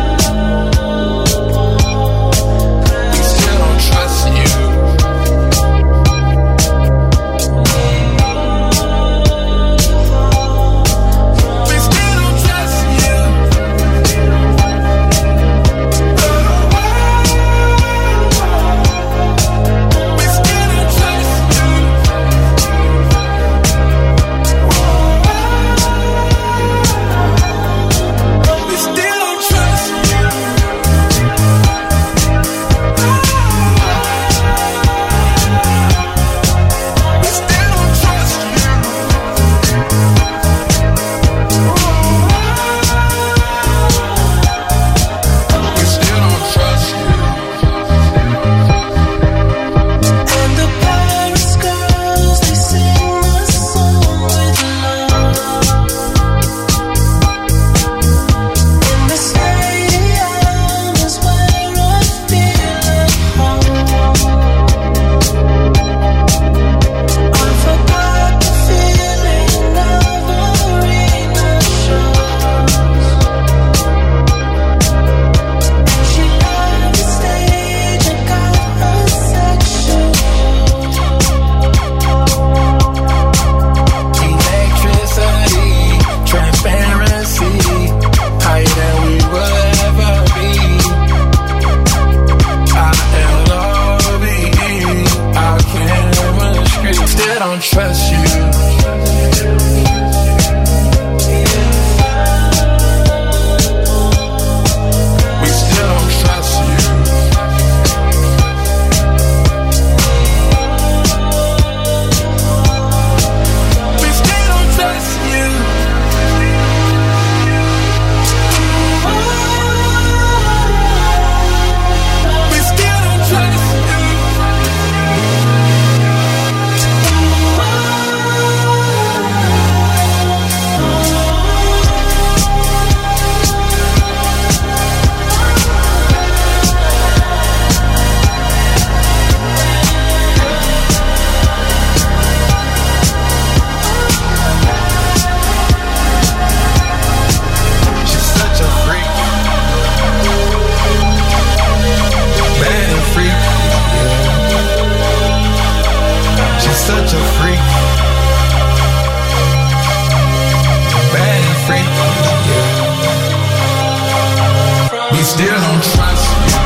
We still don't trust you.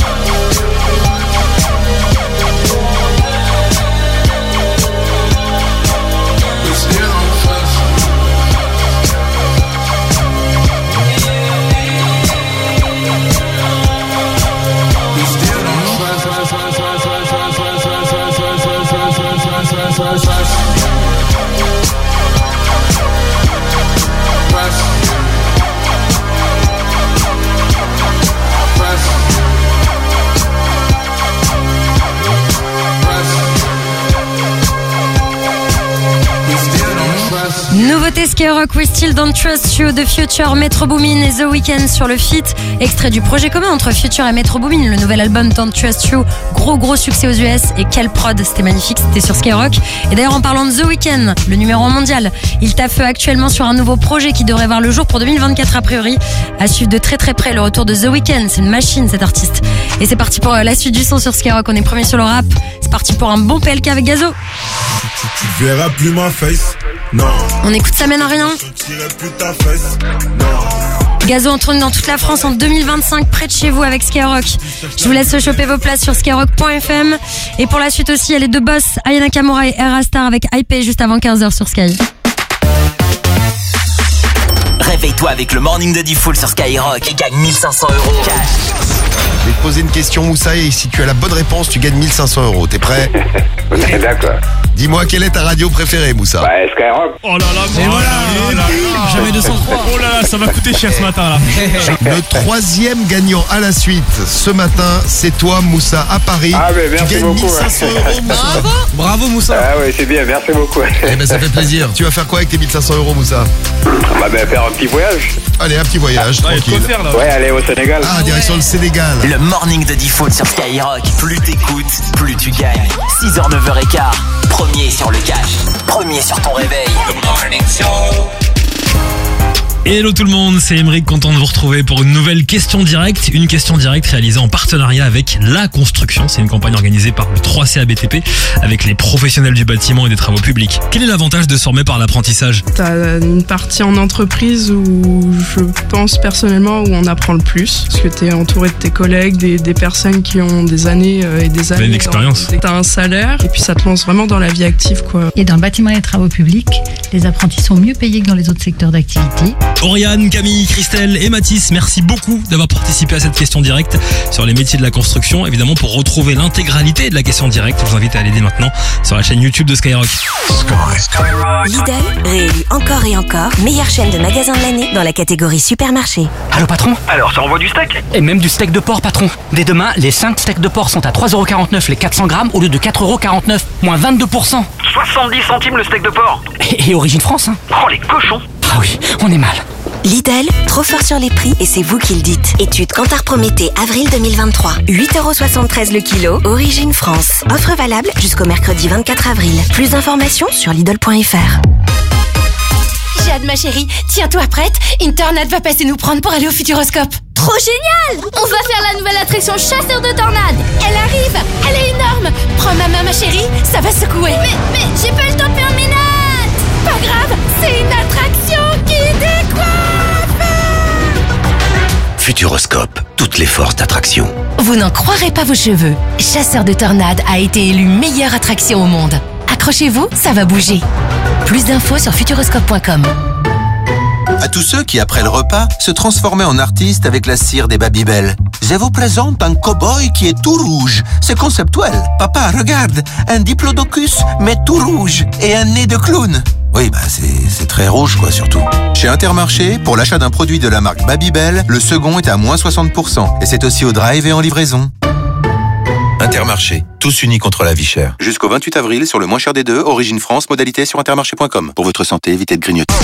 We still don't trust you. We still don't trust. Nouveauté Skyrock, We Still Don't Trust You, The Future, Metro Boomin et The Weeknd sur le feat. Extrait du projet commun entre Future et Metro Boomin, le nouvel album Don't Trust You. Gros succès aux US et quelle prod, c'était magnifique, c'était sur Skyrock. Et d'ailleurs en parlant de The Weeknd, le numéro 1 mondial, il taffe actuellement sur un nouveau projet qui devrait voir le jour pour 2024 a priori. À suivre de très près le retour de The Weeknd, c'est une machine cet artiste. Et c'est parti pour la suite du son sur Skyrock, on est premier sur le rap. C'est parti pour un bon PLK avec Gazo. Tu verras plus ma face, non. On écoute ça mène à rien. Je tirerai plus ta fesse, non. Gazo en tournée dans toute la France en 2025, près de chez vous avec Skyrock. Je vous laisse choper vos places sur skyrock.fm. Et pour la suite aussi, il y a les deux boss, Aya Nakamura et Era Star avec IP juste avant 15h sur Sky. Réveille-toi avec le morning de Diffoul sur Skyrock et gagne 1500 € cash. Je vais te poser une question, Moussa, et si tu as la bonne réponse, tu gagnes 1500 €. T'es prêt? D'accord. Dis-moi, quelle est ta radio préférée, Moussa? Bah, Skyrock. Oh là là, et voilà, jamais 203. Oh là là, ça va coûter cher ce matin là. Le troisième gagnant à la suite ce matin, c'est toi, Moussa, à Paris. Ah, mais merci tu gagnes beaucoup. 1500 €, Moussa. Bravo Moussa. Ah ouais, c'est bien, merci beaucoup. Eh ben, ça fait plaisir. Tu vas faire quoi avec tes 1500 €, Moussa? Bah, faire un petit voyage. Allez, un petit voyage, tranquille. Ouais, aller au Sénégal. Ah, direction le Sénégal. Le morning de Diffoul sur Skyrock. Plus t'écoutes, plus tu gagnes. 6h, 9h15. Premier sur le cash. Premier sur ton réveil. The Morning Show. Hello tout le monde, c'est Emeric, content de vous retrouver pour une nouvelle question directe. Une question directe réalisée en partenariat avec La Construction. C'est une campagne organisée par le 3CA BTP avec les professionnels du bâtiment et des travaux publics. Quel est l'avantage de se former par l'apprentissage? T'as une partie en entreprise où je pense personnellement où on apprend le plus. Parce que t'es entouré de tes collègues, des personnes qui ont des années et des années d'expérience. T'as un salaire et puis ça te lance vraiment dans la vie active, quoi. Et dans le bâtiment et les travaux publics, les apprentis sont mieux payés que dans les autres secteurs d'activité. Oriane, Camille, Christelle et Mathis, merci beaucoup d'avoir participé à cette question directe sur les métiers de la construction. Évidemment, pour retrouver l'intégralité de la question directe, je vous invite à aller dès maintenant sur la chaîne YouTube de Skyrock. Lidl, réélu encore et encore, meilleure chaîne de magasins de l'année dans la catégorie supermarché. Allô patron? Alors ça envoie du steak? Et même du steak de porc patron. Dès demain, les 5 steaks de porc sont à 3,49€ les 400 grammes au lieu de 4,49€, moins 22%. 70 centimes le steak de porc. Et origine France, hein. Oh les cochons. Ah oui, on est mal. Lidl, trop fort sur les prix et c'est vous qui le dites. Étude Kantar Prométhée, avril 2023. 8,73€ le kilo, origine France. Offre valable jusqu'au mercredi 24 avril. Plus d'informations sur Lidl.fr. J'ai hâte ma chérie, tiens-toi prête, une tornade va passer nous prendre pour aller au Futuroscope. Trop génial! On va faire la nouvelle attraction chasseur de tornades. Elle arrive, elle est énorme. Prends ma main ma chérie, ça va secouer. Mais j'ai pas le temps de faire mes notes. Pas grave, c'est une attraction qui décoiffe. Futuroscope, toutes les forces d'attraction. Vous n'en croirez pas vos cheveux. Chasseur de tornades a été élu meilleure attraction au monde. Accrochez-vous, ça va bouger. Plus d'infos sur futuroscope.com. À tous ceux qui, après le repas, se transformaient en artistes avec la cire des Babybel. Je vous présente un cow-boy qui est tout rouge. C'est conceptuel. Papa, regarde, un diplodocus, mais tout rouge, et un nez de clown. Oui, c'est très rouge, quoi, surtout. Chez Intermarché, pour l'achat d'un produit de la marque Babybel, le second est à moins 60%. Et c'est aussi au drive et en livraison. Intermarché, tous unis contre la vie chère. Jusqu'au 28 avril, sur le moins cher des deux, Origine France, modalité sur intermarché.com. Pour votre santé, évitez de grignoter.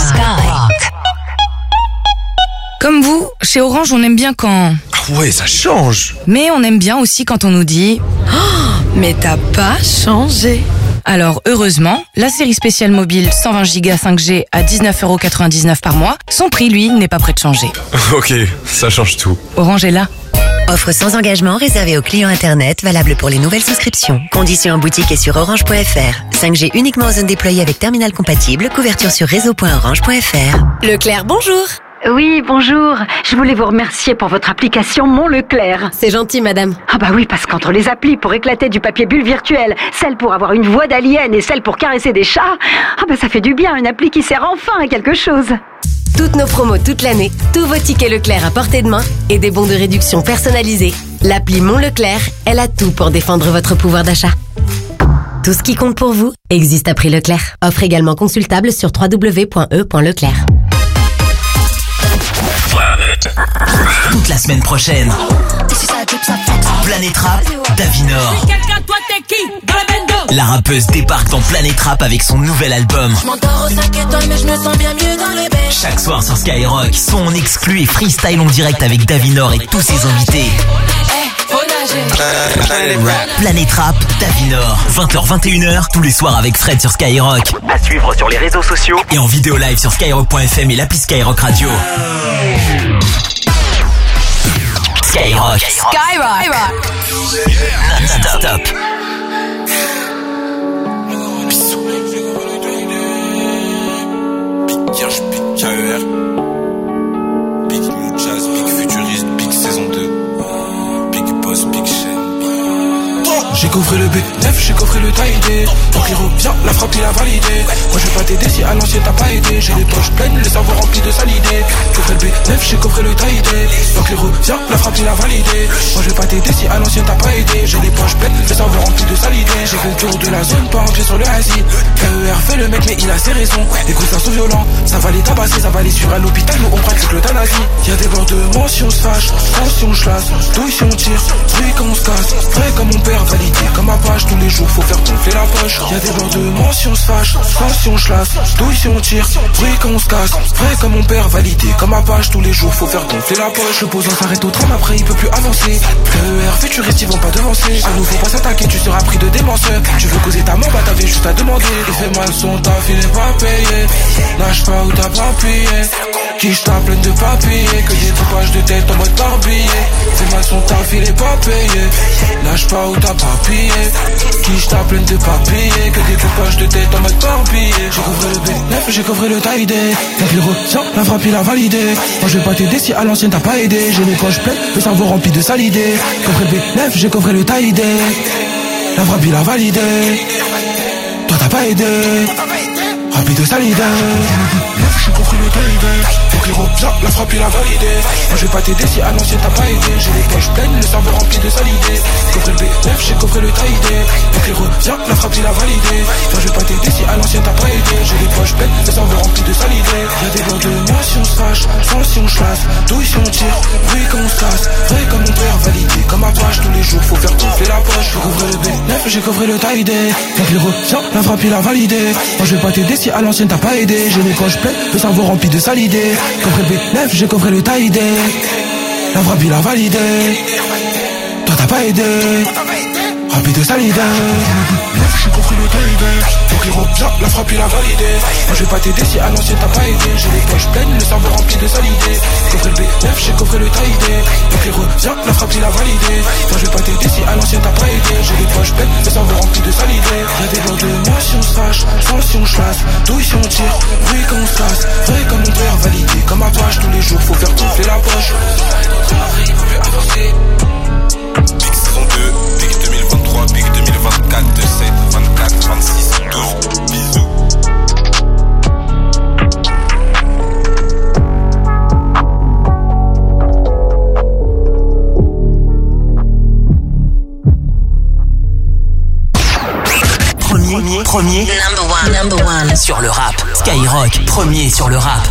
Comme vous, chez Orange, on aime bien quand... Ah ouais, ça change. Mais on aime bien aussi quand on nous dit... Oh, mais t'as pas changé. Alors, heureusement, la série spéciale mobile 120 Go 5G à 19,99€ par mois, son prix, lui, n'est pas prêt de changer. Ok, ça change tout. Orange est là. Offre sans engagement réservée aux clients Internet, valable pour les nouvelles souscriptions. Conditions en boutique et sur orange.fr. 5G uniquement en zone déployée avec terminal compatible, couverture sur réseau.orange.fr. Leclerc, bonjour. Oui, bonjour. Je voulais vous remercier pour votre application Mon Leclerc. C'est gentil, madame. Ah bah oui, parce qu'entre les applis pour éclater du papier bulle virtuel, celle pour avoir une voix d'alien et celle pour caresser des chats, ah bah ça fait du bien, une appli qui sert enfin à quelque chose. Toutes nos promos toute l'année, tous vos tickets Leclerc à portée de main et des bons de réduction personnalisés. L'appli Mon Leclerc, elle a tout pour défendre votre pouvoir d'achat. Tout ce qui compte pour vous existe à prix Leclerc. Offre également consultable sur www.e.leclerc. Toute la semaine prochaine, Planète Rap, Davinor. La rappeuse débarque dans Planète Rap avec son nouvel album. Chaque soir sur Skyrock, son exclu et freestyle en direct avec Davinor et tous ses invités. Planète Rap, Davinor, 20h-21h, tous les soirs avec Fred sur Skyrock. À suivre sur les réseaux sociaux et en vidéo live sur skyrock.fm et l'appli Skyrock Radio. Skyrock. Non-stop. Vierge, Big KER, Big New Jazz, Big Futuriste, Big Saison 2, Big Boss, Big Chain. J'ai coffré le B9, j'ai coffré le taillé. Donc il revient, la frappe il a validé. Moi je vais pas t'aider si à l'ancienne t'as pas aidé. J'ai les poches pleines, le cerveau rempli de salidé. J'ai coffré le B9, j'ai coffré le taillé. Donc il revient, la frappe il a validé. Moi je vais pas t'aider si à l'ancienne t'as pas aidé. J'ai les poches pleines, le cerveau rempli de salidé. J'ai fait le tour de la zone, pas un pied sur le assis. KER fait le mec mais il a ses raisons. Les coups sont violents, ça va les tabasser, ça va les suivre à l'hôpital où on pratique l'euthanasie. Y'a des bords de mention se fâche, tension je lasse, douille si on tire, bruit quand on se casse, vrai comme mon père validé. Comme à page tous les jours faut faire gonfler la poche. Y'a des bords de mention se fâche, tension je lasse, douille si on tire, bruit quand on se casse, vrai comme mon père validé. Comme à page tous les jours faut faire gonfler la poche. Le posant s'arrête au tram après il peut plus avancer. KER futuriste ils vont pas devancer. À nous faut pas s'attaquer, tu seras pris de démenceur. Tu veux causer ta mort, bah t'avais juste à demander. Il fait mal son taf, il est pas payé. Lâche pas ou t'as pas appuyé. Quiche ta pleine de papier, que des coupages de tête en mode barbillé. Fais mal son taf, il est pas payé. Lâche pas ou t'as pas appuyé. Quiche ta pleine de papier, que des coupages de tête en mode barbillé. J'ai coffré le B9, j'ai coffré le taille. Donc il retient, la frappe il a validé. Moi je vais pas t'aider si à l'ancienne t'as pas aidé. J'ai les poches pleines, le cerveau rempli de salidé. Coffré le B9, j'ai coffré le taille. La frappe il a validé. Toi t'as pas aidé. Rempli de salidé. J'ai compris le taille. Donc il revient, la frappe il a validé. Moi je vais pas t'aider si à l'ancienne t'as pas aidé. J'ai les poches pleines, le cerveau rempli de salidé. Coffré le B9, j'ai coffré le taille. Donc il revient, la frappe il a validé. Moi je vais pas t'aider si à l'ancienne t'as pas aidé. J'ai les poches pleines, le cerveau rempli de salidé. Y'a des bords de moi si on se fâche, sans si on chlasse, douille si on tire, bruit quand on se casse, vrai comme mon père validé. Comme à page tous les jours faut faire gonfler la poche. J'ai coffré le B9, j'ai coffré le taille. Donc il revient, la frappe il a validé. Moi je vais pas t'aider si à l'ancienne t'as pas aidé. J'ai les poches pleines, le cerveau rempli de salidé. Coffré le B9, j'ai coffré le taille. La frappe il a validé. Toi t'as pas aidé. Rempli de salidé. J'ai compris le taille. Donc il revient, la frappe il a validé. Moi je vais pas t'aider si à l'ancienne t'as pas aidé. J'ai les poches pleines, le cerveau rempli de salidé. Coffré le B9, j'ai coffré le taille. Donc il revient, la frappe il a validé. Moi je vais pas t'aider si à l'ancienne t'as pas aidé. J'ai les poches pleines, le cerveau rempli de salidé. Y'a des bords de moi si on se fâche, sans si on chlasse, douille si on tire, bruit quand on se casse, vrai comme mon père validé. Comme à page tous les jours faut faire gonfler la poche. Big saison 2, Big 2023, Big 2024, 27, 24, 26, 12, bisous. Premier, number one sur le rap. Skyrock, premier sur le rap.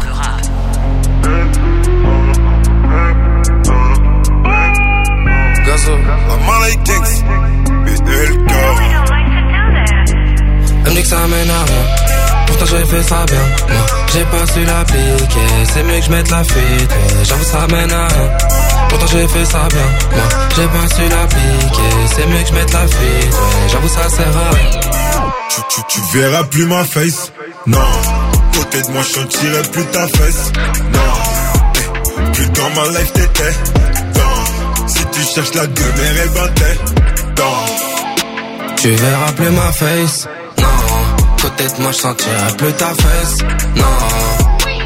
Gazo, la mala gangs, BLK. Elle me dit que ça mène à rien, pourtant j'ai fait ça bien. Moi, j'ai pas su l'appliquer, c'est mieux que je mette la fuite. J'avoue ça mène à rien, pourtant j'ai fait ça bien. Moi, j'ai pas su l'appliquer, c'est mieux que je mette la fuite. J'avoue ça sert à rien. Tu verras plus ma face, non. Côté de moi je sentirai plus ta fesse, non. Plus dans ma life t'étais, non. Si tu cherches la demeure et ben t'es, non. Tu verras plus ma face, non. Côté de moi je sentirai plus ta fesse, non.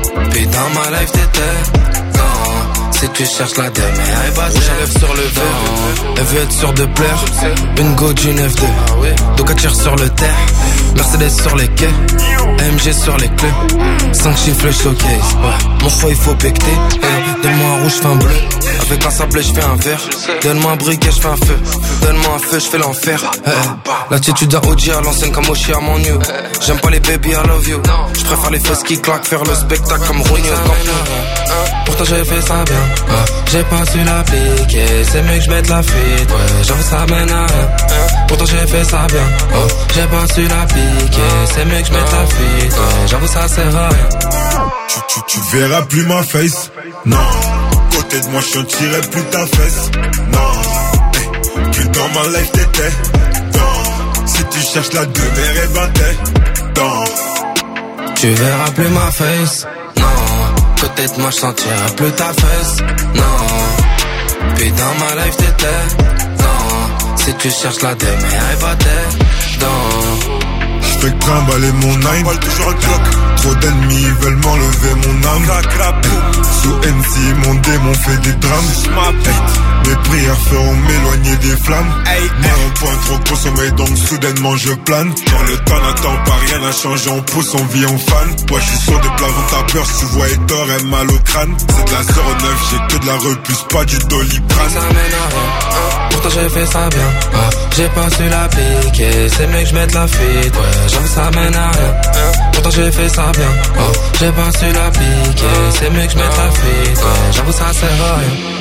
Puis dans ma life t'étais. Si tu cherches la dème, elle est battée. J'arrive sur le verre, elle veut être sûre de plaire. Une go du 9-2, donc elle tire sur le terre. Mercedes sur les quais, AMG sur les clés. 5 chiffres le showcase, mon faux il faut becter. Donne-moi un rouge, j'fais un bleu. Avec un sablé j'fais un vert. Donne-moi un briquet, j'fais un feu. Donne-moi un feu, j'fais l'enfer. L'attitude à OG à l'ancienne comme Oshi à mon new. J'aime pas les baby, I love you. J'préfère les fesses qui claquent, faire le spectacle comme Ronnie au Camp Nou. Pourtant j'ai fait ça bien, j'ai pas su l'appliquer. C'est mieux que j'mette la fuite, ouais, j'avoue ça mène à rien. Pourtant j'ai fait ça bien, j'ai pas su l'appliquer. C'est mieux que j'mette la fuite, ouais, j'avoue ça sert à rien. Tu verras plus ma face, non. Côté de moi je sentirai plus ta fesse, non. Plus dans ma life t'étais, non. Si tu cherches la demeure et battais, non. Tu verras plus ma face, non. Côté de moi je sentirai plus ta fesse, non. Puis dans ma life t'étais, non. Si tu cherches la demeure et battais, non. J'fais que trimballer mon nine, toujours un clock. Trop d'ennemis veulent m'enlever mon âme. Sous NC mon démon fait des drames. Mes prières feront m'éloigner des flammes. Moi un point trop consommé donc soudainement je plane. Dans le temps n'attend pas, rien n'a changé, on pousse, on vit, on fan. Moi je suis sur des plafonds, t'as peur, si tu vois Hector et mal au crâne. C'est de la 09, j'ai que de la repousse, pas du Doliprane. Ça mène à rien, pourtant j'ai fait ça bien. J'ai pas su l'appliquer, c'est mieux que j'mette la fuite, ouais, j'avoue ça mène à rien. Pourtant j'ai fait ça bien, j'ai pas su l'appliquer, c'est mieux que j'mette la fuite, ouais, j'avoue ça sert à rien.